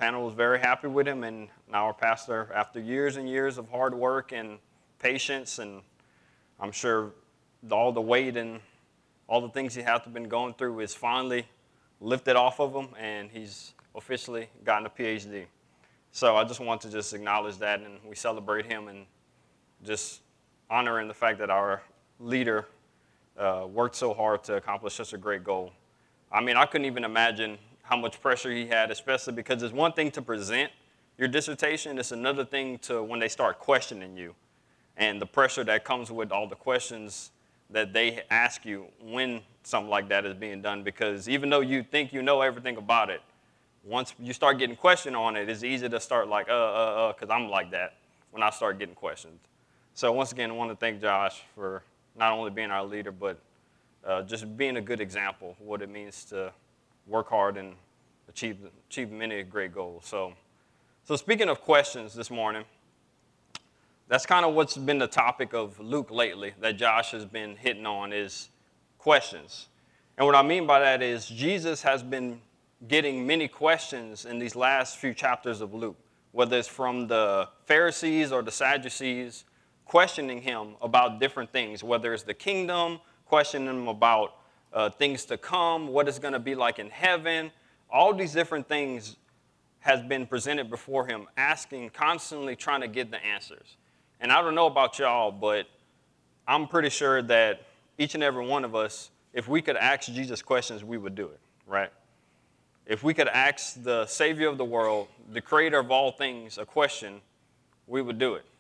panel was very happy with him, and now our pastor, after years and years of hard work and patience, and I'm sure all the weight and all the things he had to been going through is finally lifted off of him, and he's officially gotten a PhD. So I just want to just acknowledge that, and we celebrate him and just honoring the fact that our leader worked so hard to accomplish such a great goal. I mean, I couldn't even imagine how much pressure he had, especially because it's one thing to present your dissertation, it's another thing to when they start questioning you, and the pressure that comes with all the questions that they ask you when something like that is being done, because even though you think you know everything about it, once you start getting questioned on it, it's easy to start like, because I'm like that when I start getting questioned. So once again, I want to thank Josh for not only being our leader, but just being a good example of what it means to work hard and achieve many great goals. So speaking of questions this morning, that's kind of what's been the topic of Luke lately that Josh has been hitting on is questions. And what I mean by that is Jesus has been getting many questions in these last few chapters of Luke, whether it's from the Pharisees or the Sadducees, questioning him about different things, whether it's the kingdom, questioning him about things to come, what it's going to be like in heaven. All these different things has been presented before him, asking, constantly trying to get the answers. And I don't know about y'all, but I'm pretty sure that each and every one of us, if we could ask Jesus questions, we would do it, right? If we could ask the Savior of the world, the creator of all things, a question, we would do it.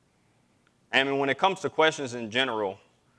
And when it comes to questions in general,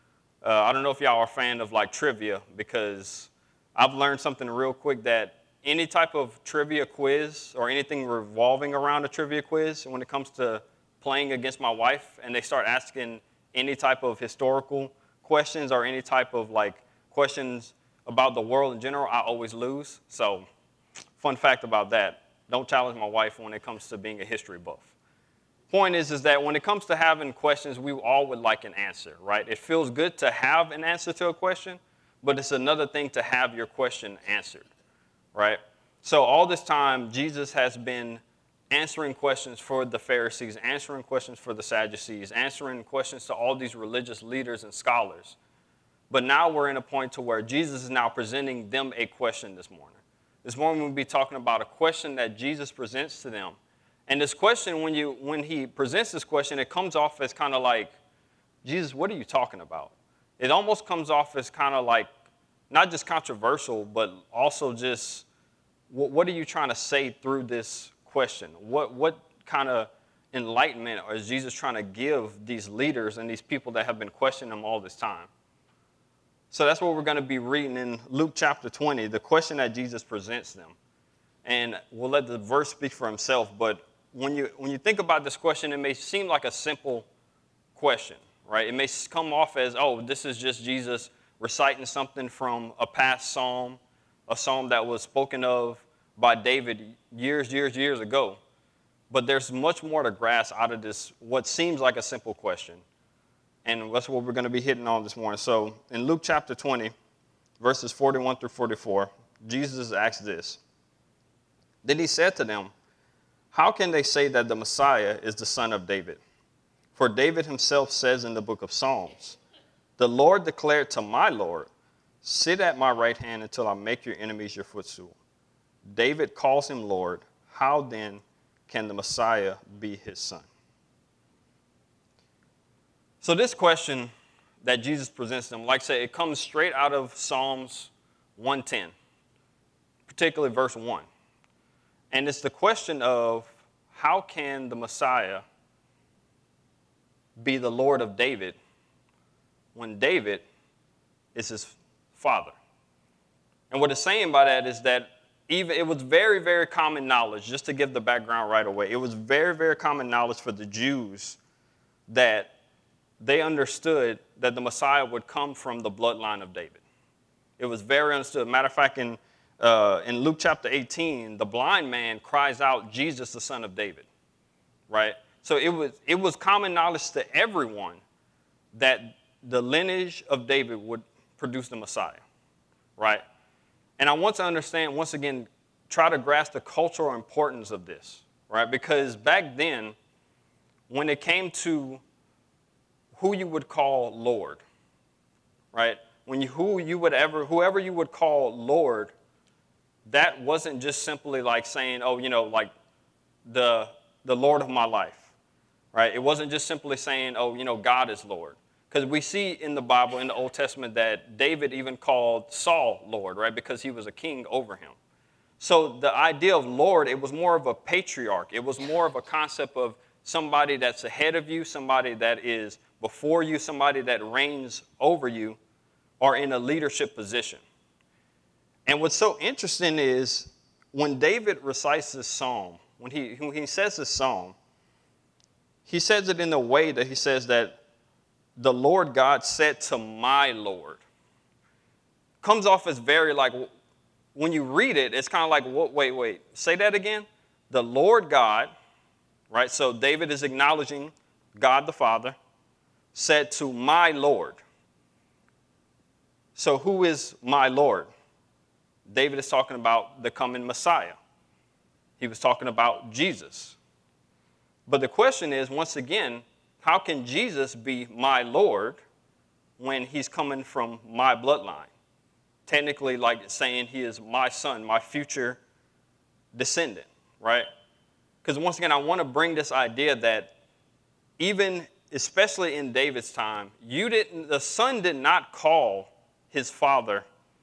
I don't know if y'all are a fan of like trivia, because I've learned something real quick that any type of trivia quiz or anything revolving around a trivia quiz, when it comes to playing against my wife and they start asking any type of historical questions or any type of like questions about the world in general, I always lose. So fun fact about that, don't challenge my wife when it comes to being a history buff. Point is that when it comes to having questions, we all would like an answer, right? It feels good to have an answer to a question, but it's another thing to have your question answered, right? So all this time, Jesus has been answering questions for the Pharisees, answering questions for the Sadducees, answering questions to all these religious leaders and scholars. But now we're in a point to where Jesus is now presenting them a question this morning. This morning we'll be talking about a question that Jesus presents to them. And this question, when he presents this question, it comes off as kind of like, Jesus, what are you talking about? It almost comes off as kind of like, not just controversial, but also just, what are you trying to say through this question? What kind of enlightenment is Jesus trying to give these leaders and these people that have been questioning him all this time? So that's what we're going to be reading in Luke chapter 20, the question that Jesus presents them. And we'll let the verse speak for himself, but when you think about this question, it may seem like a simple question, right? It may come off as, oh, this is just Jesus reciting something from a past psalm, a psalm that was spoken of by David years ago. But there's much more to grasp out of this, what seems like a simple question. And that's what we're going to be hitting on this morning. So in Luke chapter 20, verses 41 through 44, Jesus asked this. Then he said to them, how can they say that the Messiah is the son of David? For David himself says in the book of Psalms, the Lord declared to my Lord, sit at my right hand until I make your enemies your footstool. David calls him Lord. How then can the Messiah be his son? So this question that Jesus presents them, like I say, it comes straight out of Psalms 110, particularly verse 1. And it's the question of how can the Messiah be the Lord of David when David is his father? And what it's saying by that is that it was very, very common knowledge, just to give the background right away, it was very, very common knowledge for the Jews that they understood that the Messiah would come from the bloodline of David. It was very understood. Matter of fact, in Luke chapter 18, the blind man cries out, Jesus, the son of David, right? So it was common knowledge to everyone that the lineage of David would produce the Messiah, right? And I want to understand, once again, try to grasp the cultural importance of this, right? Because back then, when it came to who you would call Lord, right? Whoever you would call Lord, that wasn't just simply like saying, oh, like the Lord of my life, right? It wasn't just simply saying, oh, God is Lord. Because we see in the Bible, in the Old Testament, that David even called Saul Lord, right? Because he was a king over him. So the idea of Lord, it was more of a patriarch. It was more of a concept of somebody that's ahead of you, somebody that is before you, somebody that reigns over you, or in a leadership position. And what's so interesting is when David recites this psalm, when he says this psalm, he says it in a way that he says that the Lord God said to my Lord. Comes off as very like, when you read it, it's kind of like, wait, say that again? The Lord God, right? So David is acknowledging God the Father, said to my Lord. So who is my Lord? David is talking about the coming Messiah. He was talking about Jesus. But the question is, once again, how can Jesus be my Lord when he's coming from my bloodline? Technically, like saying he is my son, my future descendant, right? Because once again, I want to bring this idea that even, especially in David's time, the son did not call his father,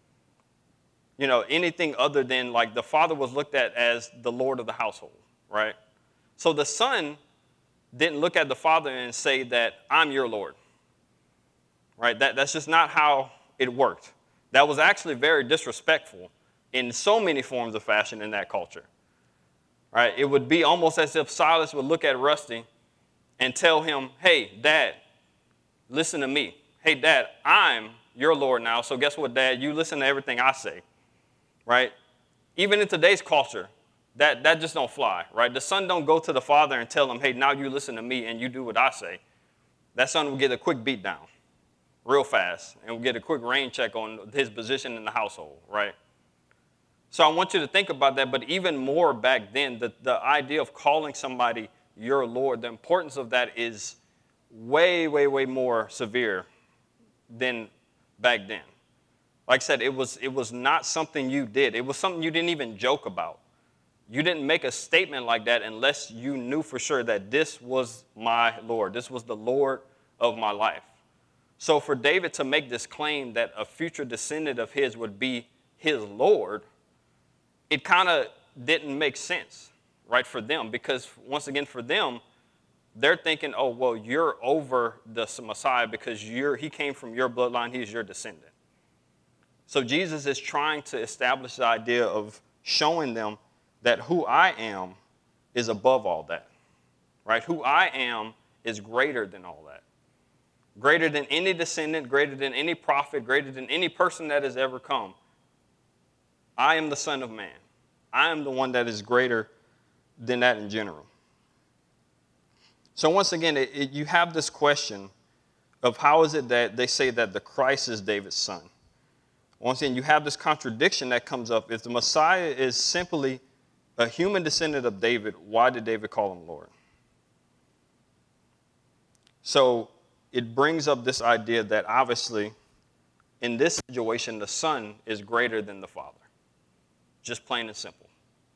anything other than like the father was looked at as the Lord of the household, right? So the son didn't look at the father and say that I'm your Lord, right? That's just not how it worked. That was actually very disrespectful in so many forms of fashion in that culture, right? It would be almost as if Silas would look at Rusty and tell him, hey, Dad, listen to me. Hey, Dad, I'm your Lord now, so guess what, Dad? You listen to everything I say, right? Even in today's culture, that just don't fly, right? The son don't go to the father and tell him, hey, now you listen to me and you do what I say. That son will get a quick beat down real fast and will get a quick rain check on his position in the household, right? So I want you to think about that, but even more back then, the idea of calling somebody your Lord, the importance of that is way, way, way more severe than back then. Like I said, it was not something you did. It was something you didn't even joke about. You didn't make a statement like that unless you knew for sure that this was my Lord. This was the Lord of my life. So for David to make this claim that a future descendant of his would be his Lord, it kind of didn't make sense, right, for them. Because once again, for them, they're thinking, oh, well, you're over the Messiah because he came from your bloodline. He's your descendant. So Jesus is trying to establish the idea of showing them that who I am is above all that, right? Who I am is greater than all that. Greater than any descendant, greater than any prophet, greater than any person that has ever come. I am the Son of Man. I am the one that is greater than that in general. So once again, you have this question of how is it that they say that the Christ is David's son? Once again, you have this contradiction that comes up. If the Messiah is simply a human descendant of David, why did David call him Lord? So it brings up this idea that obviously in this situation, the son is greater than the father. Just plain and simple.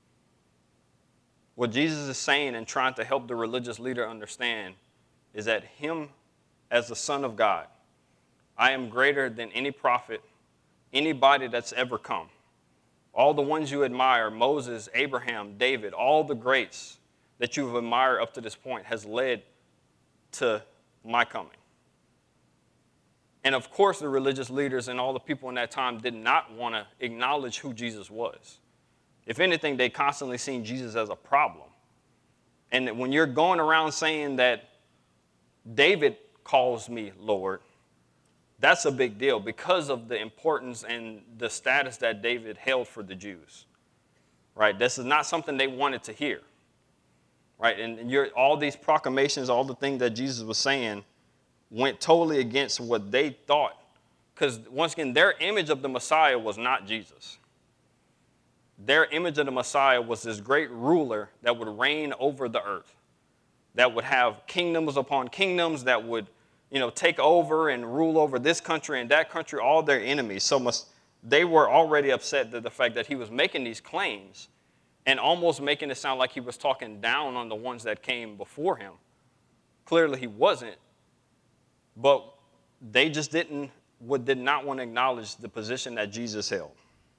What Jesus is saying and trying to help the religious leader understand is that him as the Son of God, I am greater than any prophet, anybody that's ever come. All the ones you admire, Moses, Abraham, David, all the greats that you've admired up to this point has led to my coming. And of course, the religious leaders and all the people in that time did not want to acknowledge who Jesus was. If anything, they constantly seen Jesus as a problem. And when you're going around saying that David calls me Lord, that's a big deal because of the importance and the status that David held for the Jews. Right? This is not something they wanted to hear. Right? And all these proclamations, all the things that Jesus was saying went totally against what they thought. Because once again, their image of the Messiah was not Jesus. Their image of the Messiah was this great ruler that would reign over the earth, that would have kingdoms upon kingdoms, that would, take over and rule over this country and that country, all their enemies. They were already upset at the fact that he was making these claims and almost making it sound like he was talking down on the ones that came before him. Clearly he wasn't, but they just did not want to acknowledge the position that Jesus held.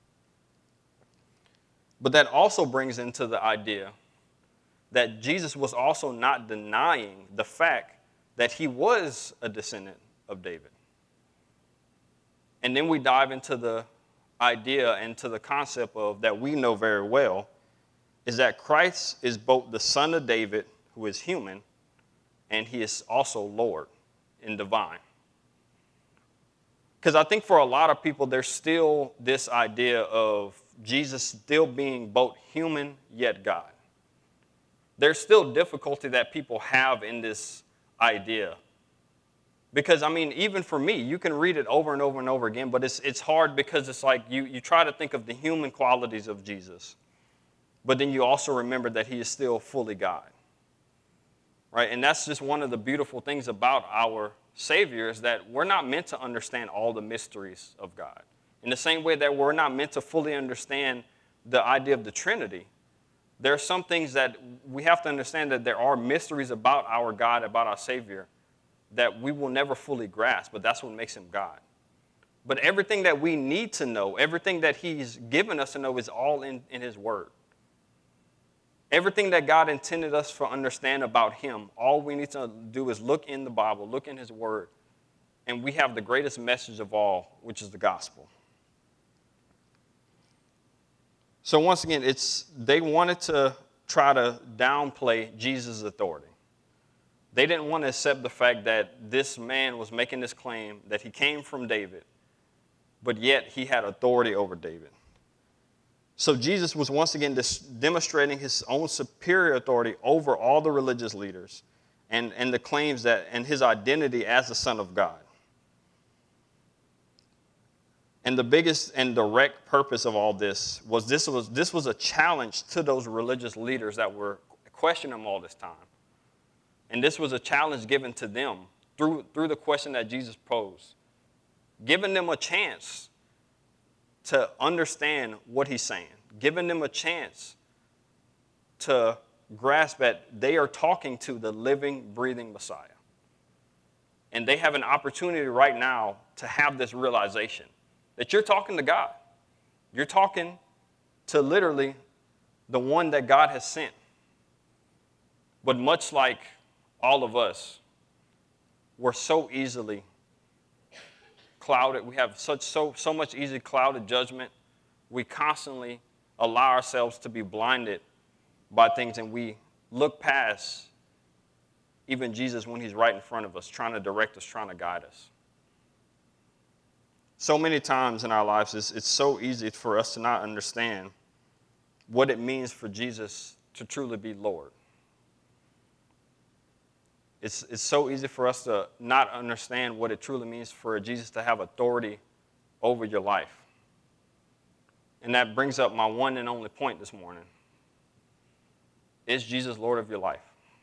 But that also brings into the idea that Jesus was also not denying the fact that he was a descendant of David. And then we dive into the idea and to the concept of that we know very well, is that Christ is both the son of David, who is human, and he is also Lord and divine. Because I think for a lot of people, there's still this idea of Jesus still being both human yet God. There's still difficulty that people have in this idea. Because, even for me, you can read it over and over and over again, but it's hard because it's like you try to think of the human qualities of Jesus, but then you also remember that he is still fully God. Right? And that's just one of the beautiful things about our Savior is that we're not meant to understand all the mysteries of God. In the same way that we're not meant to fully understand the idea of the Trinity, there are some things that we have to understand that there are mysteries about our God, about our Savior, that we will never fully grasp, but that's what makes him God. But everything that we need to know, everything that he's given us to know is all in his word. Everything that God intended us to understand about him, all we need to do is look in the Bible, look in his word, and we have the greatest message of all, which is the gospel. So once again, they wanted to try to downplay Jesus' authority. They didn't want to accept the fact that this man was making this claim that he came from David, but yet he had authority over David. So Jesus was once again demonstrating his own superior authority over all the religious leaders and the claims and his identity as the Son of God. And the biggest and direct purpose of all this was a challenge to those religious leaders that were questioning him all this time. And this was a challenge given to them through the question that Jesus posed, giving them a chance to understand what he's saying, giving them a chance to grasp that they are talking to the living, breathing Messiah. And they have an opportunity right now to have this realization that you're talking to God. You're talking to literally the one that God has sent. But much like all of us, we're so easily clouded. We have so much easy clouded judgment. We constantly allow ourselves to be blinded by things, and we look past even Jesus when he's right in front of us, trying to direct us, trying to guide us. So many times in our lives, it's so easy for us to not understand what it means for Jesus to truly be Lord. It's so easy for us to not understand what it truly means for Jesus to have authority over your life. And that brings up my one and only point this morning. Is Jesus Lord of your life?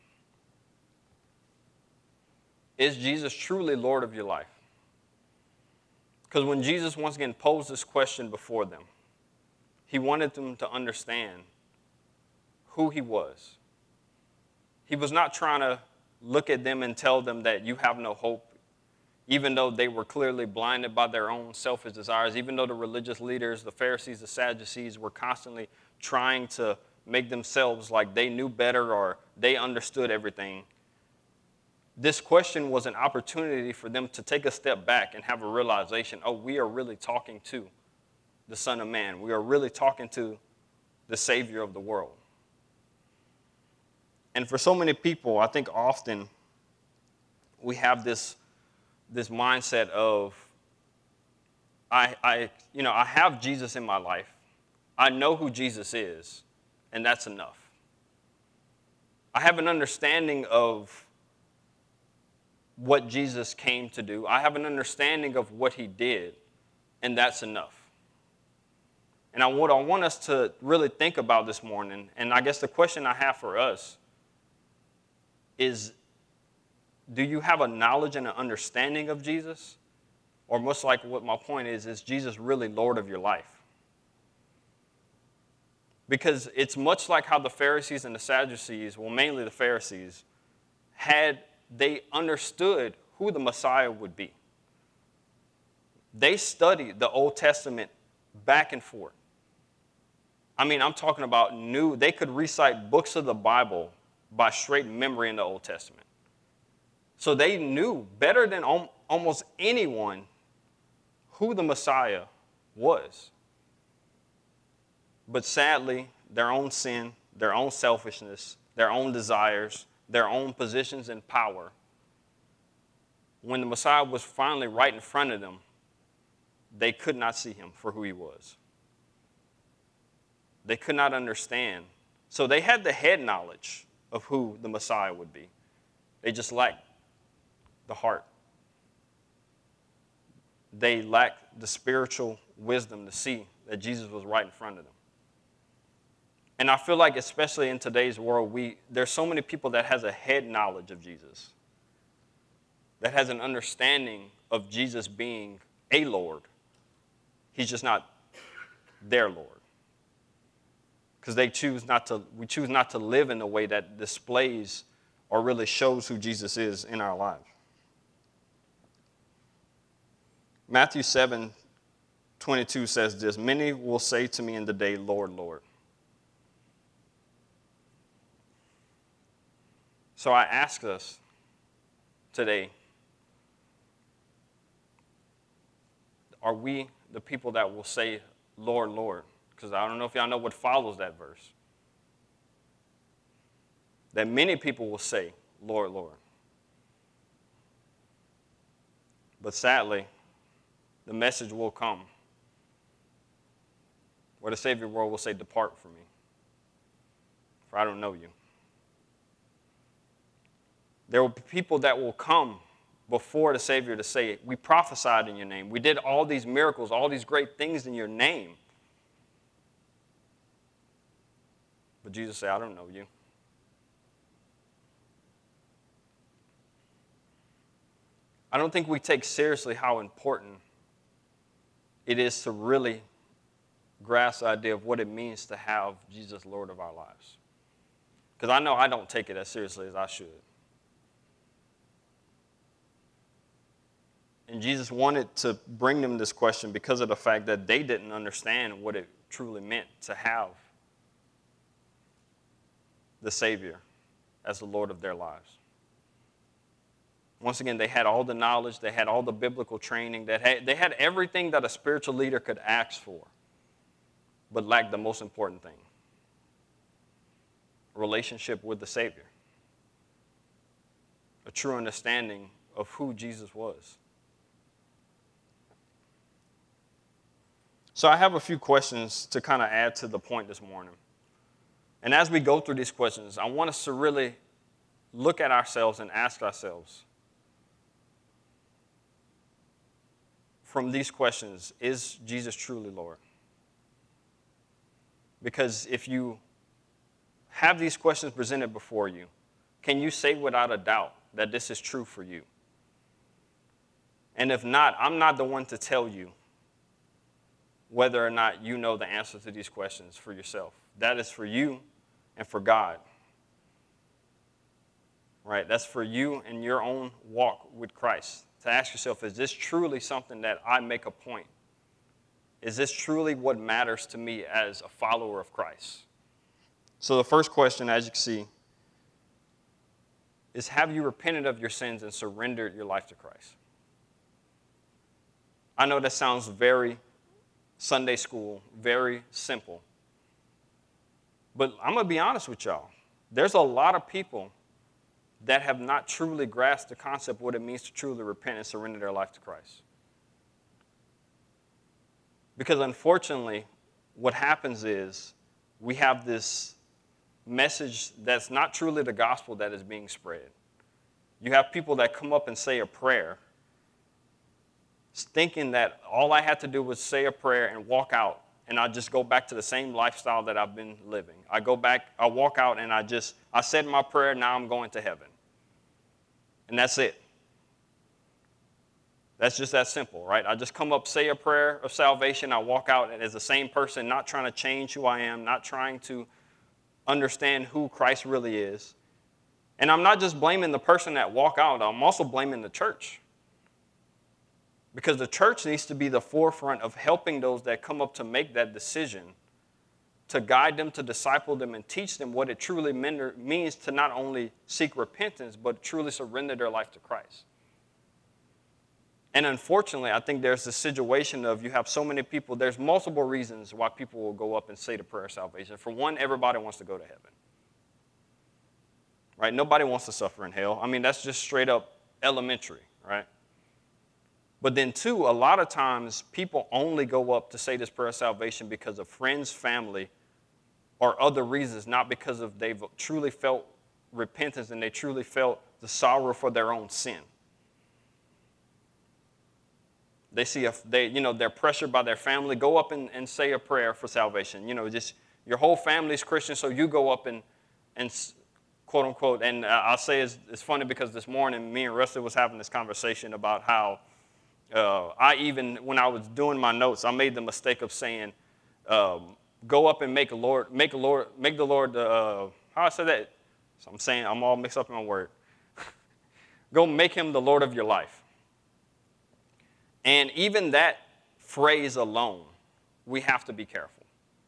Is Jesus truly Lord of your life? Because when Jesus once again posed this question before them, he wanted them to understand who he was. He was not trying to look at them and tell them that you have no hope, even though they were clearly blinded by their own selfish desires, even though the religious leaders, the Pharisees, the Sadducees, were constantly trying to make themselves like they knew better or they understood everything. This question was an opportunity for them to take a step back and have a realization, we are really talking to the Son of Man. We are really talking to the Savior of the world. And for so many people, I think often we have this mindset of, I have Jesus in my life. I know who Jesus is, and that's enough. I have an understanding of what Jesus came to do. I have an understanding of what he did, and that's enough. And what I want us to really think about this morning, and I guess the question I have for us is, do you have a knowledge and an understanding of Jesus? Or much like what my point is Jesus really Lord of your life? Because it's much like how the Pharisees and the Sadducees, well, mainly the Pharisees, they understood who the Messiah would be. They studied the Old Testament back and forth. I mean, I'm talking about they could recite books of the Bible by straight memory in the Old Testament. So they knew better than almost anyone who the Messiah was. But sadly, their own sin, their own selfishness, their own desires, their own positions and power, when the Messiah was finally right in front of them, they could not see him for who he was. They could not understand. So they had the head knowledge of who the Messiah would be. They just lacked the heart. They lacked the spiritual wisdom to see that Jesus was right in front of them. And I feel like, especially in today's world, there's so many people that has a head knowledge of Jesus, that has an understanding of Jesus being a Lord. He's just not their Lord. Because we choose not to live in a way that displays or really shows who Jesus is in our lives. Matthew 7:22 says this, "Many will say to me in the day, Lord, Lord." So I ask us today, are we the people that will say, Lord, Lord? Because I don't know if y'all know what follows that verse. That many people will say, Lord, Lord. But sadly, the message will come where the Savior world will say, depart from me, for I don't know you. There will be people that will come before the Savior to say, we prophesied in your name. We did all these miracles, all these great things in your name. But Jesus said, I don't know you. I don't think we take seriously how important it is to really grasp the idea of what it means to have Jesus Lord of our lives. Because I know I don't take it as seriously as I should. And Jesus wanted to bring them this question because of the fact that they didn't understand what it truly meant to have the Savior as the Lord of their lives. Once again, they had all the knowledge, they had all the biblical training, they had everything that a spiritual leader could ask for, but lacked the most important thing: a relationship with the Savior, a true understanding of who Jesus was. So I have a few questions to kind of add to the point this morning. And as we go through these questions, I want us to really look at ourselves and ask ourselves, from these questions, is Jesus truly Lord? Because if you have these questions presented before you, can you say without a doubt that this is true for you? And if not, I'm not the one to tell you whether or not you know the answer to these questions for yourself. That is for you and for God. Right? That's for you and your own walk with Christ. To ask yourself, is this truly something that I make a point? Is this truly what matters to me as a follower of Christ? So the first question, as you can see, is, have you repented of your sins and surrendered your life to Christ? I know that sounds very Sunday school, very simple. But I'm going to be honest with y'all. There's a lot of people that have not truly grasped the concept of what it means to truly repent and surrender their life to Christ. Because unfortunately, what happens is we have this message that's not truly the gospel that is being spread. You have people that come up and say a prayer, thinking that all I had to do was say a prayer and walk out, and I just go back to the same lifestyle that I've been living. I go back, I walk out, and I said my prayer, now I'm going to heaven. And that's it. That's just that simple, right? I just come up, say a prayer of salvation, I walk out as the same person, not trying to change who I am, not trying to understand who Christ really is. And I'm not just blaming the person that walk out, I'm also blaming the church. Because the church needs to be the forefront of helping those that come up to make that decision, to guide them, to disciple them, and teach them what it truly means to not only seek repentance, but truly surrender their life to Christ. And unfortunately, I think there's this situation of you have so many people, there's multiple reasons why people will go up and say the prayer of salvation. For one, everybody wants to go to heaven. Right? Nobody wants to suffer in hell. I mean, that's just straight up elementary, right? But then two, a lot of times people only go up to say this prayer of salvation because of friends, family, or other reasons, not because of they've truly felt repentance and they truly felt the sorrow for their own sin. They see they're pressured by their family. Go up and say a prayer for salvation. Just your whole family's Christian, so you go up and quote unquote. And I'll say it's funny because this morning me and Rusty was having this conversation about how when I was doing my notes, I made the mistake of saying, go up and make the Lord. How I said that? So I'm saying I'm all mixed up in my word. Go make him the Lord of your life. And even that phrase alone, we have to be careful.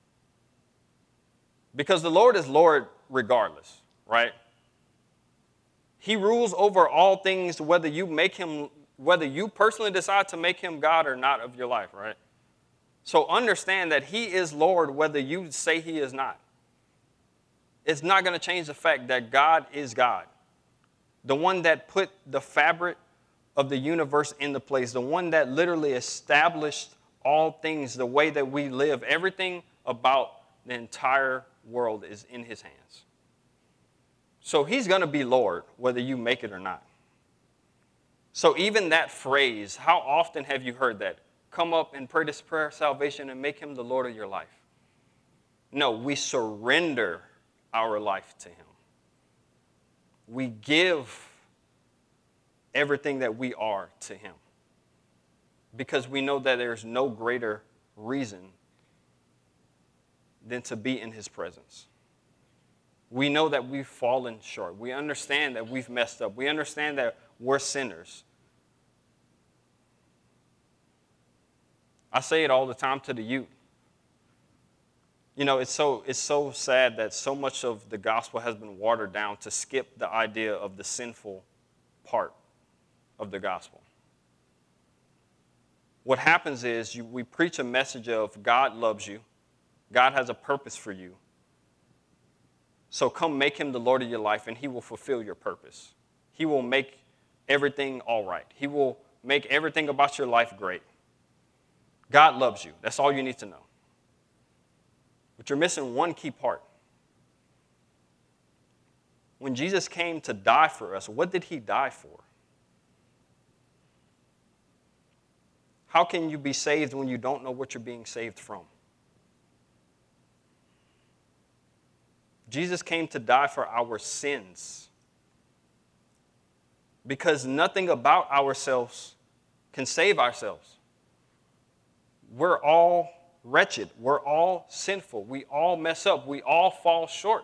Because the Lord is Lord regardless, right? He rules over all things, whether you personally decide to make him God or not of your life, right? So understand that he is Lord whether you say he is not. It's not going to change the fact that God is God. The one that put the fabric of the universe into place, the one that literally established all things, the way that we live, everything about the entire world is in his hands. So he's going to be Lord, whether you make it or not. So even that phrase, how often have you heard that? Come up and pray this prayer of salvation and make him the Lord of your life. No, we surrender our life to him. We give everything that we are to him. Because we know that there's no greater reason than to be in his presence. We know that we've fallen short. We understand that we've messed up. We understand that we're sinners. I say it all the time to the youth. It's so sad that so much of the gospel has been watered down to skip the idea of the sinful part of the gospel. What happens is we preach a message of God loves you. God has a purpose for you. So come make him the Lord of your life and he will fulfill your purpose. He will make everything all right. He will make everything about your life great. God loves you. That's all you need to know. But you're missing one key part. When Jesus came to die for us, what did he die for? How can you be saved when you don't know what you're being saved from? Jesus came to die for our sins. Because nothing about ourselves can save ourselves. We're all wretched. We're all sinful. We all mess up. We all fall short.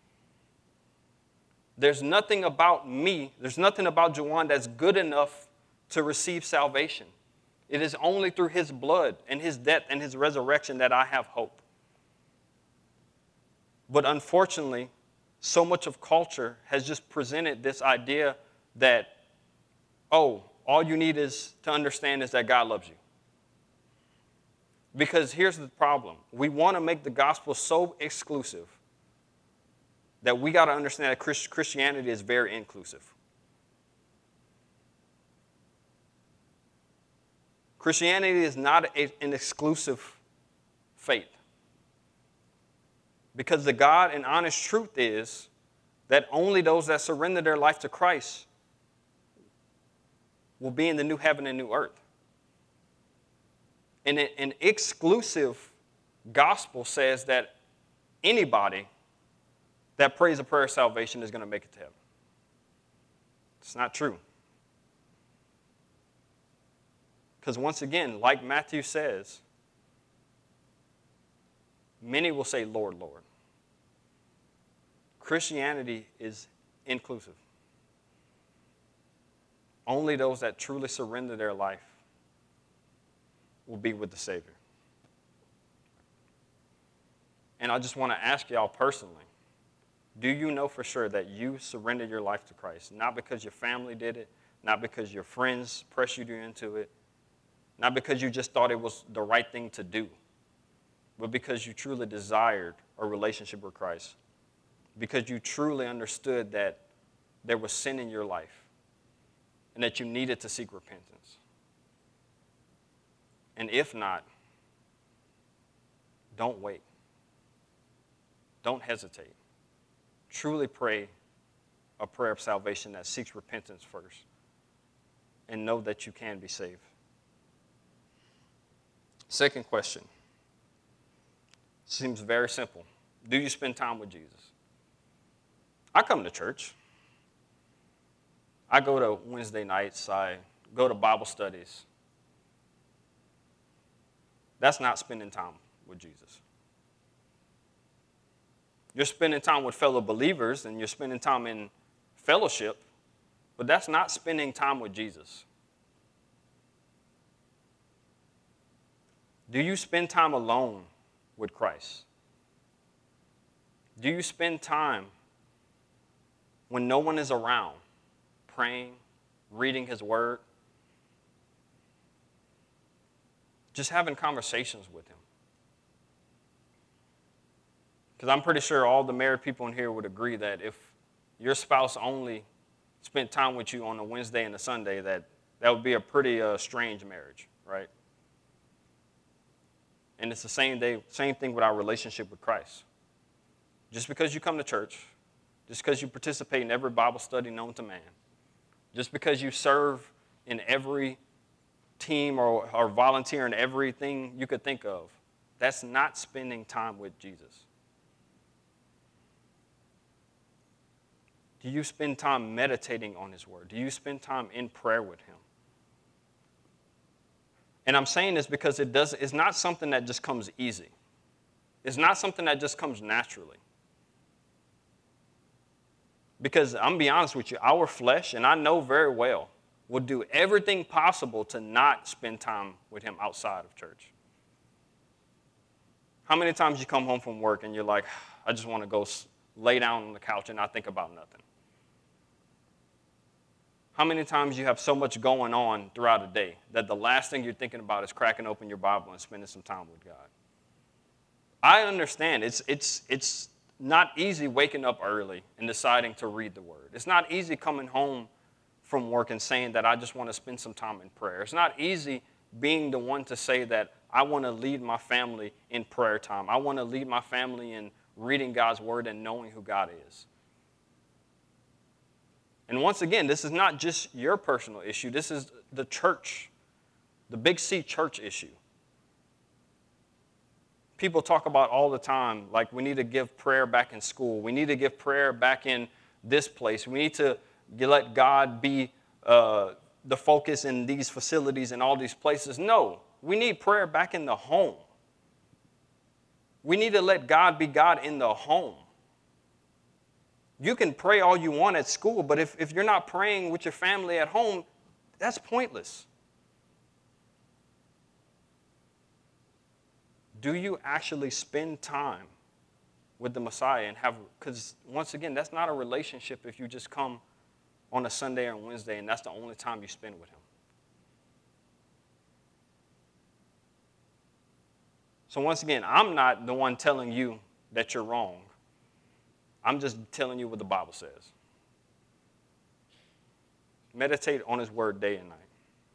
There's nothing about me, there's nothing about Juwan that's good enough to receive salvation. It is only through his blood and his death and his resurrection that I have hope. But unfortunately, so much of culture has just presented this idea that, all you need is to understand is that God loves you. Because here's the problem. We want to make the gospel so exclusive that we got to understand that Christianity is very inclusive. Christianity is not an exclusive faith. Because the God and honest truth is that only those that surrender their life to Christ will be in the new heaven and new earth. And an exclusive gospel says that anybody that prays a prayer of salvation is going to make it to heaven. It's not true. Because once again, like Matthew says, many will say, Lord, Lord. Christianity is inclusive. Only those that truly surrender their life will be with the Savior. And I just want to ask y'all personally, do you know for sure that you surrendered your life to Christ? Not because your family did it, not because your friends pressured you into it, not because you just thought it was the right thing to do, but because you truly desired a relationship with Christ, because you truly understood that there was sin in your life and that you needed to seek repentance. And if not, don't wait. Don't hesitate. Truly pray a prayer of salvation that seeks repentance first and know that you can be saved. Second question seems very simple. Do you spend time with Jesus? I come to church. I go to Wednesday nights. I go to Bible studies. That's not spending time with Jesus. You're spending time with fellow believers and you're spending time in fellowship, but that's not spending time with Jesus. Do you spend time alone with Christ? Do you spend time when no one is around, praying, reading his word, just having conversations with him? Because I'm pretty sure all the married people in here would agree that if your spouse only spent time with you on a Wednesday and a Sunday, that would be a pretty strange marriage, right? And it's the same thing with our relationship with Christ. Just because you come to church, just because you participate in every Bible study known to man, just because you serve in every team or volunteer in everything you could think of, that's not spending time with Jesus. Do you spend time meditating on his word? Do you spend time in prayer with him? And I'm saying this because it's not something that just comes easy. It's not something that just comes naturally. Because I'm going to be honest with you, our flesh, and I know very well, will do everything possible to not spend time with him outside of church. How many times you come home from work and you're like, I just want to go lay down on the couch and not think about nothing? How many times you have so much going on throughout a day that the last thing you're thinking about is cracking open your Bible and spending some time with God? I understand. It's not easy waking up early and deciding to read the Word. It's not easy coming home from work and saying that I just want to spend some time in prayer. It's not easy being the one to say that I want to lead my family in prayer time. I want to lead my family in reading God's Word and knowing who God is. And once again, this is not just your personal issue. This is the church, the Big C church issue. People talk about all the time, like we need to give prayer back in school. We need to give prayer back in this place. We need to let God be the focus in these facilities and all these places. No, we need prayer back in the home. We need to let God be God in the home. You can pray all you want at school, but if you're not praying with your family at home, that's pointless. Do you actually spend time with the Messiah and have, because once again, that's not a relationship if you just come on a Sunday or Wednesday and that's the only time you spend with him. So once again, I'm not the one telling you that you're wrong. I'm just telling you what the Bible says. Meditate on his word day and night.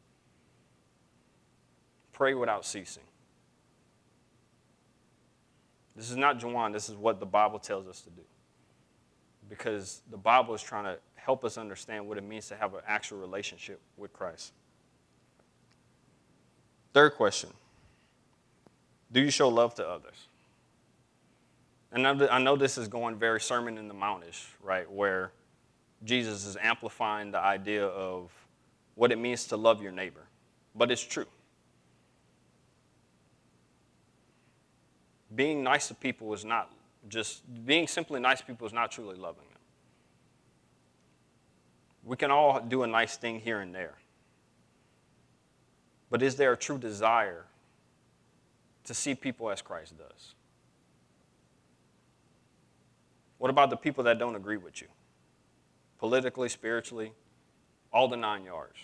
Pray without ceasing. This is not Juwan. This is what the Bible tells us to do. Because the Bible is trying to help us understand what it means to have an actual relationship with Christ. Third question. Do you show love to others? And I know this is going very Sermon in the Mount-ish, right, where Jesus is amplifying the idea of what it means to love your neighbor. But it's true. Being nice to people is not just, being simply nice to people is not truly loving them. We can all do a nice thing here and there. But is there a true desire to see people as Christ does? What about the people that don't agree with you? Politically, spiritually, all the 9 yards.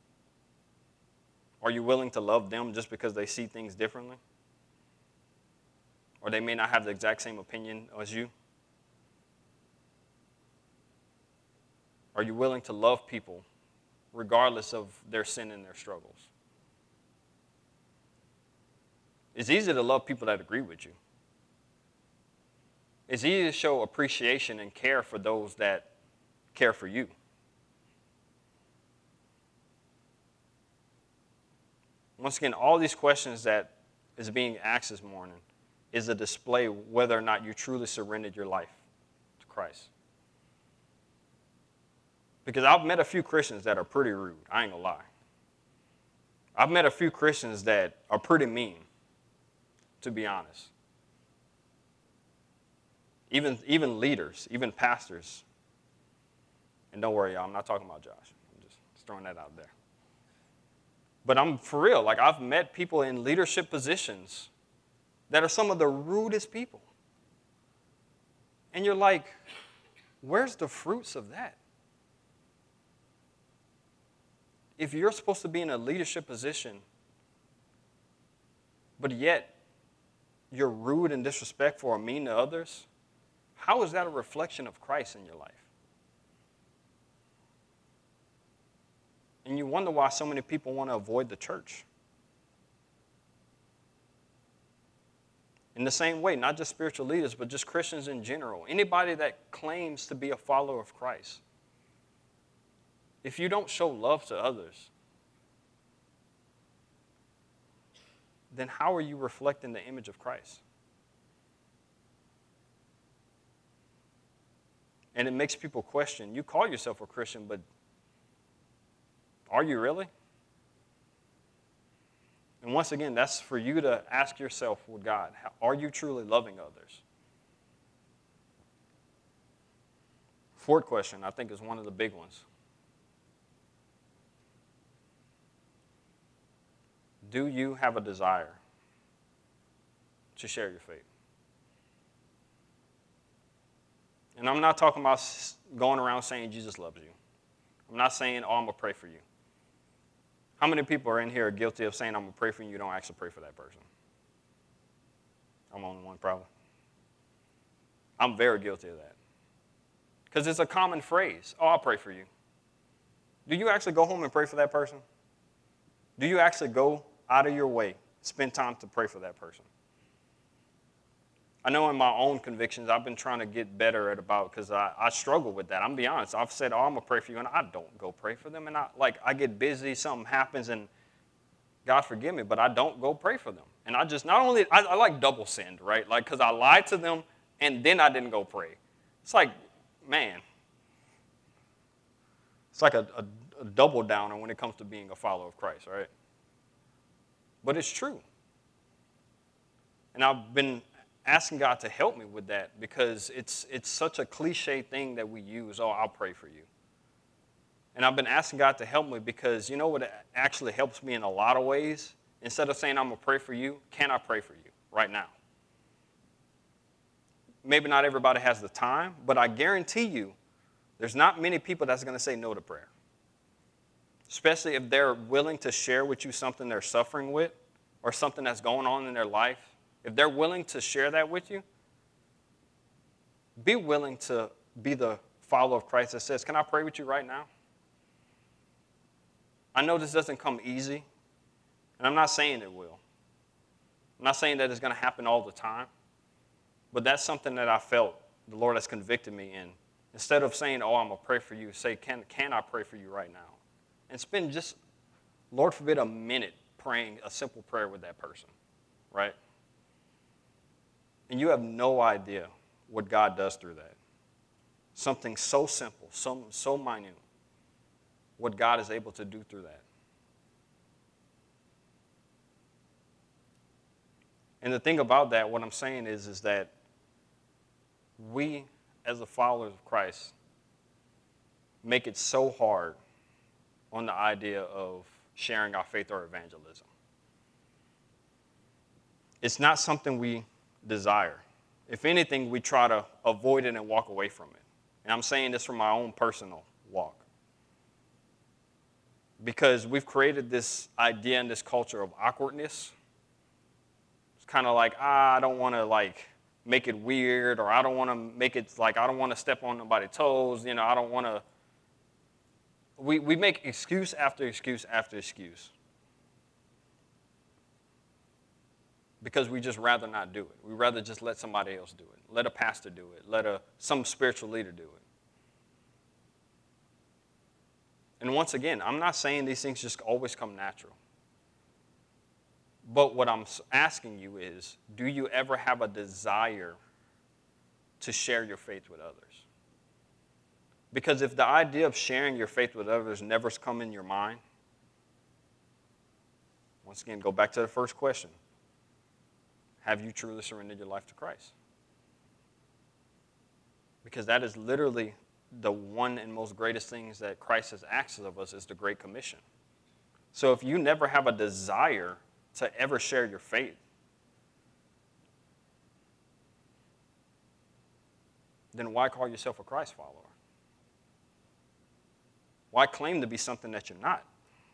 Are you willing to love them just because they see things differently? Or they may not have the exact same opinion as you? Are you willing to love people regardless of their sin and their struggles? It's easy to love people that agree with you. It's easy to show appreciation and care for those that care for you. Once again, all these questions that is being asked this morning is a display whether or not you truly surrendered your life to Christ. Because I've met a few Christians that are pretty rude. I ain't gonna lie. I've met a few Christians that are pretty mean, to be honest. Even leaders, even pastors. And don't worry, y'all, I'm not talking about Josh. I'm just throwing that out there. But I'm for real. Like, I've met people in leadership positions that are some of the rudest people. And you're like, where's the fruits of that? If you're supposed to be in a leadership position, but yet you're rude and disrespectful or mean to others, how is that a reflection of Christ in your life? And you wonder why so many people want to avoid the church. In the same way, not just spiritual leaders, but just Christians in general. Anybody that claims to be a follower of Christ. If you don't show love to others, then how are you reflecting the image of Christ? And it makes people question, you call yourself a Christian, but are you really? And once again, that's for you to ask yourself with God, are you truly loving others? Fourth question, I think, is one of the big ones. Do you have a desire to share your faith? And I'm not talking about going around saying Jesus loves you. I'm not saying, oh, I'm going to pray for you. How many people are in here guilty of saying, I'm going to pray for you, you don't actually pray for that person? I'm on one probably. I'm very guilty of that. Because it's a common phrase, oh, I'll pray for you. Do you actually go home and pray for that person? Do you actually go out of your way, spend time to pray for that person? I know in my own convictions, I've been trying to get better at about, because I struggle with that. I'm going to be honest. I've said, oh, I'm going to pray for you, and I don't go pray for them. And I get busy, something happens, and God forgive me, but I don't go pray for them. And I just, not only, I like double sinned, right? Like, because I lied to them, and then I didn't go pray. It's like, man, it's like a double downer when it comes to being a follower of Christ, right? But it's true. And I've been asking God to help me with that because it's such a cliche thing that we use, oh, I'll pray for you. And I've been asking God to help me because you know what actually helps me in a lot of ways? Instead of saying I'm going to pray for you, can I pray for you right now? Maybe not everybody has the time, but I guarantee you there's not many people that's going to say no to prayer. Especially if they're willing to share with you something they're suffering with or something that's going on in their life. If they're willing to share that with you, be willing to be the follower of Christ that says, can I pray with you right now? I know this doesn't come easy, and I'm not saying it will. I'm not saying that it's going to happen all the time, but that's something that I felt the Lord has convicted me in. Instead of saying, oh, I'm going to pray for you, say, can I pray for you right now? And spend just, Lord forbid, a minute praying a simple prayer with that person, right? And you have no idea what God does through that. Something so simple, so minute, what God is able to do through that. And the thing about that, what I'm saying is that we, as the followers of Christ, make it so hard on the idea of sharing our faith or evangelism. It's not something we desire. If anything, we try to avoid it and walk away from it. And I'm saying this from my own personal walk. Because we've created this idea and this culture of awkwardness. It's kind of like, I don't want to make it weird, or I don't want to make it I don't want to step on nobody's toes. I don't want to. We make excuse after excuse after excuse. Because we just rather not do it. We rather just let somebody else do it. Let a pastor do it. Let some spiritual leader do it. And once again, I'm not saying these things just always come natural. But what I'm asking you is, do you ever have a desire to share your faith with others? Because if the idea of sharing your faith with others never's come in your mind, once again, go back to the first question. Have you truly surrendered your life to Christ? Because that is literally the one and most greatest things that Christ has asked of us, is the Great Commission. So if you never have a desire to ever share your faith, then why call yourself a Christ follower? Why claim to be something that you're not?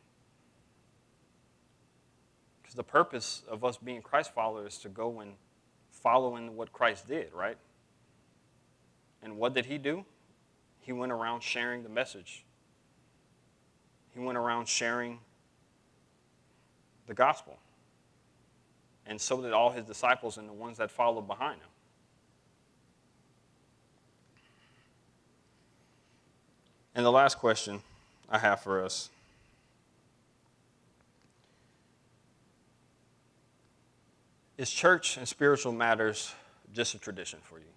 Because the purpose of us being Christ followers is to go and follow in what Christ did, right? And what did he do? He went around sharing the message. He went around sharing the gospel. And so did all his disciples and the ones that followed behind him. And the last question I have for us is church and spiritual matters just a tradition for you?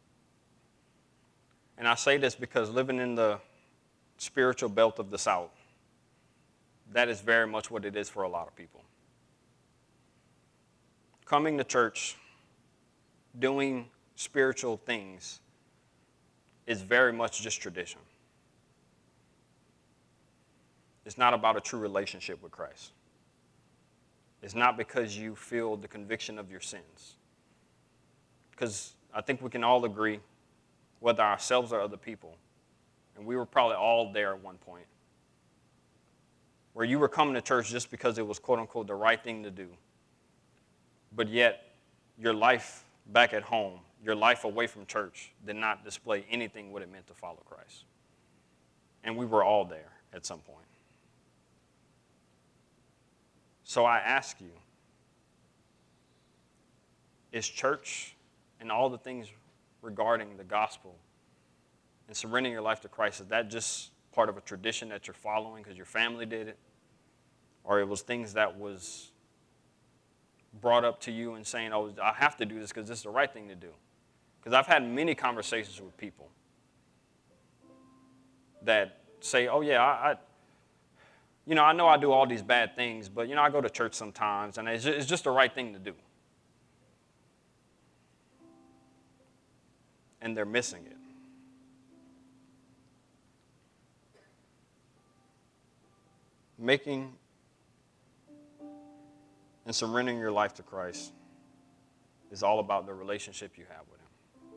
And I say this because living in the spiritual belt of the South, that is very much what it is for a lot of people. Coming to church, doing spiritual things is very much just tradition. It's not about a true relationship with Christ. It's not because you feel the conviction of your sins. Because I think we can all agree, whether ourselves or other people, and we were probably all there at one point, where you were coming to church just because it was, quote unquote, the right thing to do. But yet, your life back at home, your life away from church, did not display anything what it meant to follow Christ. And we were all there at some point. So I ask you, is church and all the things regarding the gospel and surrendering your life to Christ, is that just part of a tradition that you're following because your family did it? Or it was things that was brought up to you and saying, oh, I have to do this because this is the right thing to do? Because I've had many conversations with people that say, oh yeah, I know I do all these bad things, but I go to church sometimes, and it's just the right thing to do. And they're missing it. Making and surrendering your life to Christ is all about the relationship you have with him.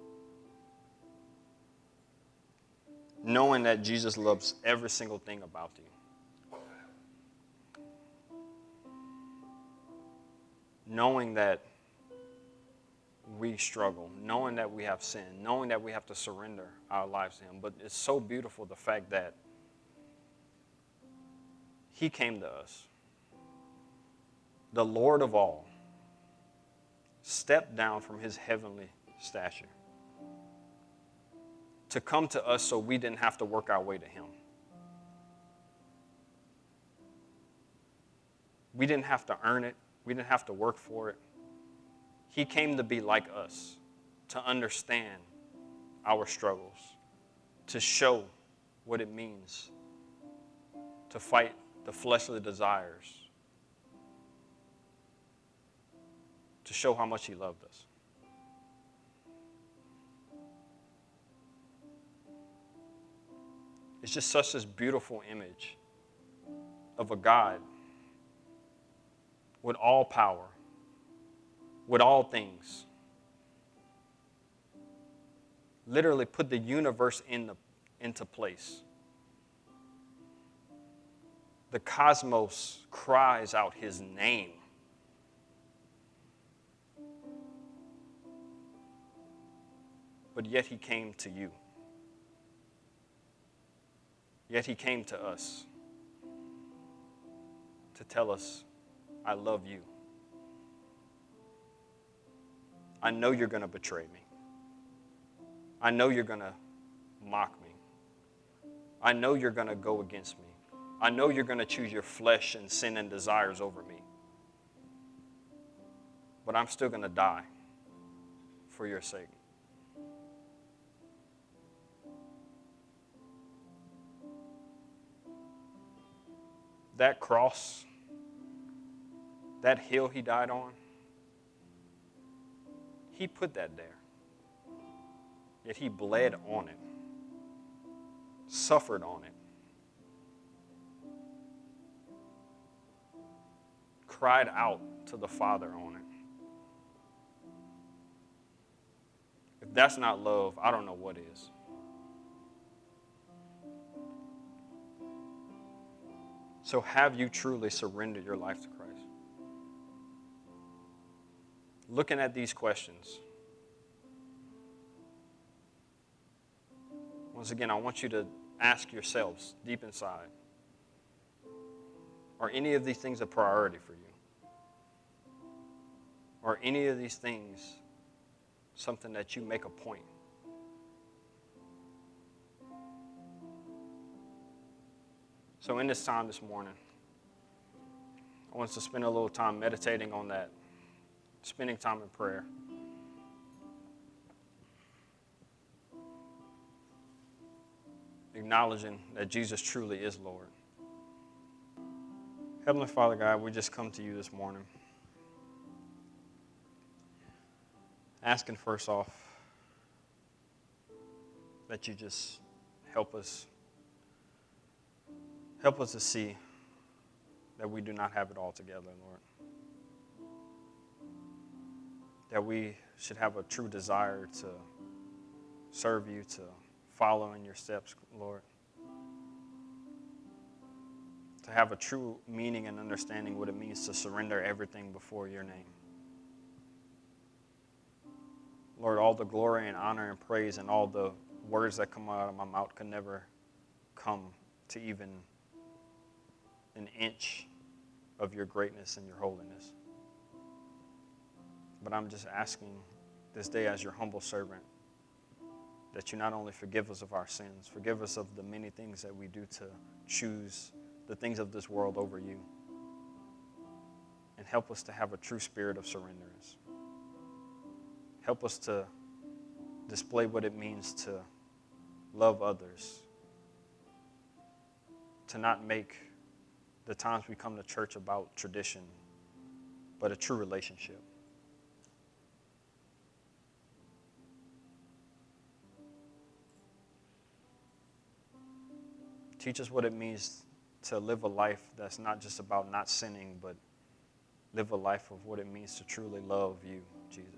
Knowing that Jesus loves every single thing about you. Knowing that we struggle, knowing that we have sin, knowing that we have to surrender our lives to him. But it's so beautiful, the fact that he came to us, the Lord of all, stepped down from his heavenly stature to come to us so we didn't have to work our way to him. We didn't have to earn it. We didn't have to work for it. He came to be like us, to understand our struggles, to show what it means to fight the fleshly desires, to show how much he loved us. It's just such this beautiful image of a God with all power, with all things. Literally put the universe into place. The cosmos cries out his name. But yet he came to you. Yet he came to us to tell us, I love you. I know you're going to betray me. I know you're going to mock me. I know you're going to go against me. I know you're going to choose your flesh and sin and desires over me. But I'm still going to die for your sake. That cross, that hill he died on, he put that there. Yet he bled on it, suffered on it, cried out to the Father on it. If that's not love, I don't know what is. So have you truly surrendered your life to Christ? Looking at these questions, once again, I want you to ask yourselves deep inside, are any of these things a priority for you? Are any of these things something that you make a point? So in this time this morning, I want us to spend a little time meditating on that, spending time in prayer. Acknowledging that Jesus truly is Lord. Heavenly Father God, we just come to you this morning, asking first off that you just help us to see that we do not have it all together, Lord. That we should have a true desire to serve you, to follow in your steps, Lord. To have a true meaning and understanding what it means to surrender everything before your name. Lord, all the glory and honor and praise and all the words that come out of my mouth can never come to even an inch of your greatness and your holiness. But I'm just asking this day as your humble servant that you not only forgive us of our sins, forgive us of the many things that we do to choose the things of this world over you, and help us to have a true spirit of surrenderance. Help us to display what it means to love others, to not make the times we come to church about tradition, but a true relationship. Teach us what it means to live a life that's not just about not sinning, but live a life of what it means to truly love you, Jesus.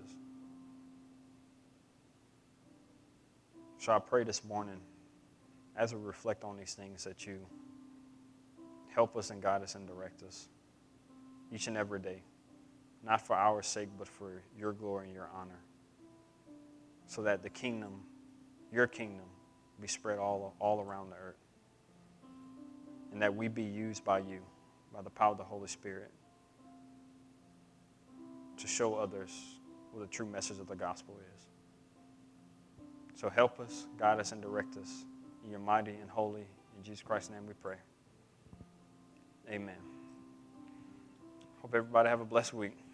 So I pray this morning, as we reflect on these things, that you help us and guide us and direct us each and every day, not for our sake, but for your glory and your honor, so that the kingdom, your kingdom, be spread all around the earth, and that we be used by you, by the power of the Holy Spirit, to show others what the true message of the gospel is. So help us, guide us, and direct us. In your mighty and holy, in Jesus Christ's name we pray. Amen. Hope everybody have a blessed week.